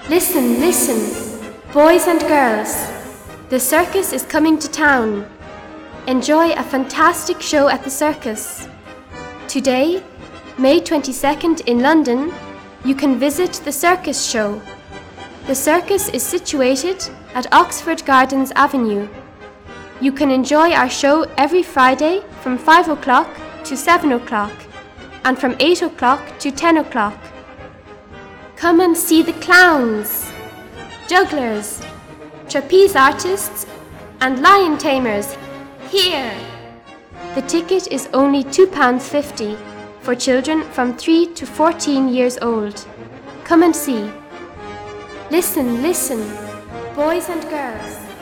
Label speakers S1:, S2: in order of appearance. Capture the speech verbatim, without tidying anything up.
S1: Listen, listen, boys and girls. The circus is coming to town. Enjoy a fantastic show at the circus. Today, May twenty-second in London, you can visit the circus show. The circus is situated at Oxford Gardens Avenue. You can enjoy our show every Friday from five o'clock to seven o'clock and from eight o'clock to ten o'clock. Come and see the clowns, jugglers, trapeze artists and lion tamers here. The ticket is only two pounds fifty for children from three to fourteen years old. Come and see. Listen, listen, boys and girls.